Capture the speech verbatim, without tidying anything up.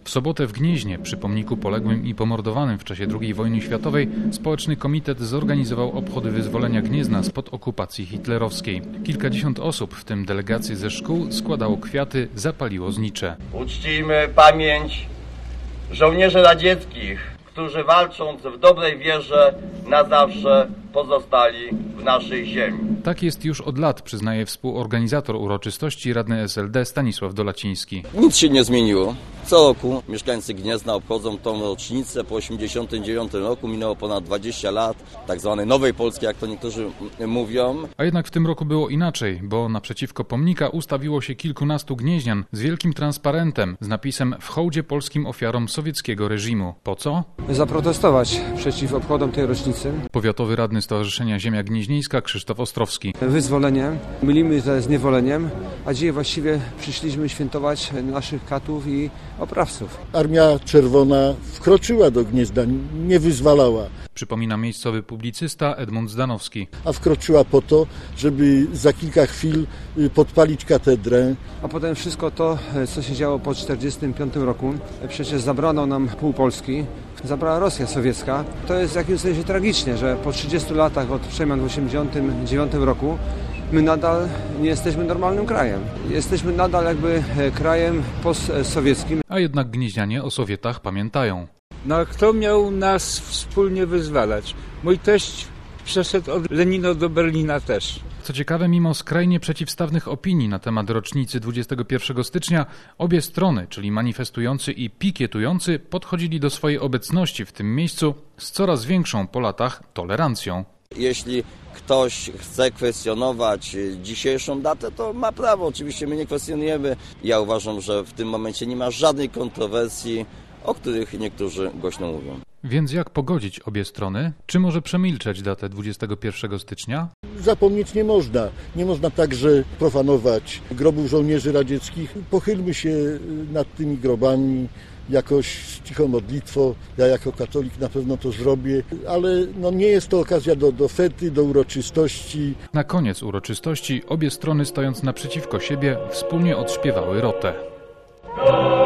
W sobotę w Gnieźnie, przy pomniku poległym i pomordowanym w czasie drugiej wojny światowej, Społeczny Komitet zorganizował obchody wyzwolenia Gniezna spod okupacji hitlerowskiej. Kilkadziesiąt osób, w tym delegacje ze szkół, składało kwiaty, zapaliło znicze. Uczcijmy pamięć żołnierzy radzieckich, którzy walcząc w dobrej wierze na zawsze pozostali w naszej ziemi. Tak jest już od lat, przyznaje współorganizator uroczystości, radny S L D Stanisław Dolaciński. Nic się nie zmieniło. Co roku mieszkańcy Gniezna obchodzą tą rocznicę. Po osiemdziesiątym dziewiątym roku minęło ponad dwadzieścia lat tak zwanej Nowej Polski, jak to niektórzy mówią. A jednak w tym roku było inaczej, bo naprzeciwko pomnika ustawiło się kilkunastu gnieźnian z wielkim transparentem z napisem „W hołdzie polskim ofiarom sowieckiego reżimu”. Po co? Zaprotestować przeciw obchodom tej rocznicy. Powiatowy radny Stowarzyszenia Ziemia Gnieźnieńska Krzysztof Ostrowski. Wyzwolenie mylimy to z niewoleniem, a dzisiaj właściwie przyszliśmy świętować naszych katów i oprawców. Armia Czerwona wkroczyła do Gniezna, nie wyzwalała. Przypomina miejscowy publicysta Edmund Zdanowski. A wkroczyła po to, żeby za kilka chwil podpalić katedrę. A potem wszystko to, co się działo po tysiąc dziewięćset czterdziestym piątym roku, przecież zabrano nam pół Polski, zabrała Rosja sowiecka. To jest w jakimś sensie tragicznie, że po trzydziestu latach od przemian w tysiąc dziewięćset osiemdziesiątym dziewiątym roku my nadal nie jesteśmy normalnym krajem. Jesteśmy nadal jakby krajem postsowieckim. A jednak gnieźnianie o Sowietach pamiętają. No a kto miał nas wspólnie wyzwalać? Mój teść przeszedł od Lenina do Berlina też. Co ciekawe, mimo skrajnie przeciwstawnych opinii na temat rocznicy dwudziestego pierwszego stycznia, obie strony, czyli manifestujący i pikietujący, podchodzili do swojej obecności w tym miejscu z coraz większą po latach tolerancją. Jeśli ktoś chce kwestionować dzisiejszą datę, to ma prawo. Oczywiście my nie kwestionujemy. Ja uważam, że w tym momencie nie ma żadnej kontrowersji, o których niektórzy głośno mówią. Więc jak pogodzić obie strony? Czy może przemilczeć datę dwudziestego pierwszego stycznia? Zapomnieć nie można. Nie można także profanować grobów żołnierzy radzieckich. Pochylmy się nad tymi grobami jakoś z cichą modlitwą. Ja jako katolik na pewno to zrobię, ale no nie jest to okazja do, do fety, do uroczystości. Na koniec uroczystości obie strony, stojąc naprzeciwko siebie, wspólnie odśpiewały rotę.